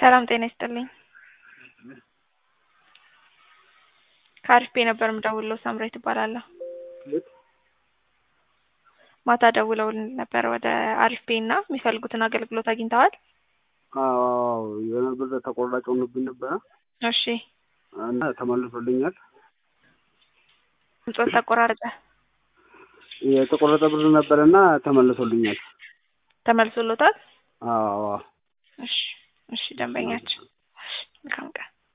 ሰላም ጤና ይስጥልኝ። ካሪስፔ ነበር የምደውለው ሳምራዊት እባላለሁ። ማታ ደውለውልን ነበር ወደ አሪስፔ እና የሚፈልጉትን አገልግሎት አግኝተዋል? አዎ የነበር ተቆራጭ ሆኖብኝ ነበር። እሺ እና ተመልሶልኛል። እንጾት ተቆራረጠ? የተቆረጠ ብር ነበርና ተመልሶልኛል። ተመልሶሎታል? አዎ። እሺ ደንበኛችን መልካም ቀን።